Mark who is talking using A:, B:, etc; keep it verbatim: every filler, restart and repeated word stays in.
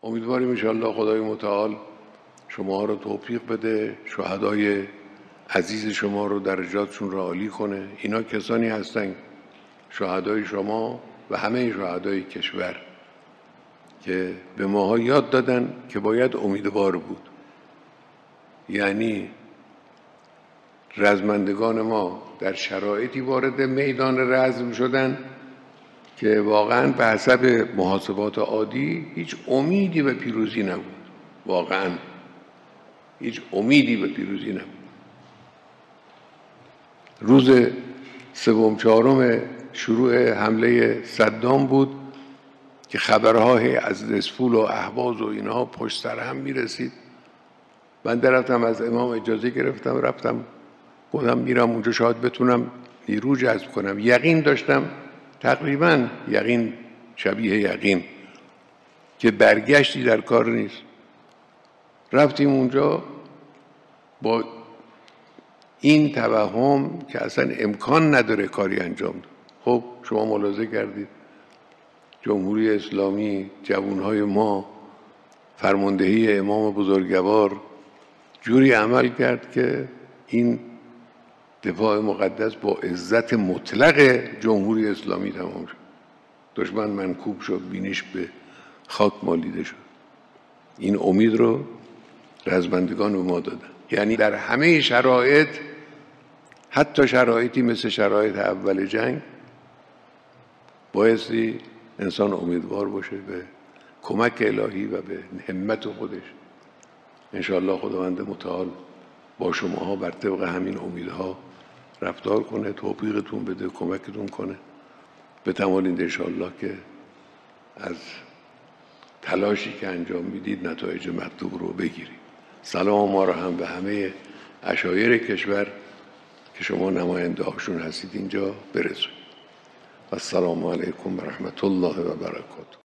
A: امیدواریم انشاءالله خدای متعال شما رو توفیق بده، شهدای عزیز شما رو درجاتشون رو عالی کنه. اینا کسانی هستن، شهدای شما و همه شهدای کشور، که به ماها یاد دادن که باید امیدوار بود. یعنی رزمندگان ما در شرایطی وارد میدان رزم شدن که واقعا به حسب محاسبات عادی هیچ امیدی به پیروزی نبود. واقعا هیچ امیدی به پیروزی نبود. روز سوم چهارم شروع حمله صدام بود که خبرهای از دسفول و اهواز و اینها پشت سر هم میرسید. من رفتم از امام اجازه گرفتم، رفتم گفتم میرم اونجا شاید بتونم نیرو جذب کنم. یقین داشتم، تقریبا یقین شبیه یقین، که برگشتی در کار نیست. رفتیم اونجا با این توهم که اصلا امکان نداره کاری انجام ده. خب شما ملاحظه کردید جمهوری اسلامی، جوانهای ما، فرماندهی امام بزرگوار جوری عمل کرد که این دفاع مقدس با عزت مطلق جمهوری اسلامی تمام شد. دشمن منکوب شد، بینیش به خاک مالیده شد. این امید رو رزمندگان به ما دادن. یعنی در همه شرایط، حتی شرایطی مثل شرایط اول جنگ، بایستی انسان امیدوار باشه به کمک الهی و به همت خودش. انشاءالله خداوند متعال با شماها بر طبق همین امیدها رفتار کنه، توفیقتون بده، کمکتون کنه، بتوانید انشاءالله که از تلاشی که انجام میدید نتایج مطلوب رو بگیرید. سلام ما رو هم به همه عشایر کشور که شما نماینده هاشون هستید اینجا برسونید. السلام علیکم و رحمت الله و برکاته.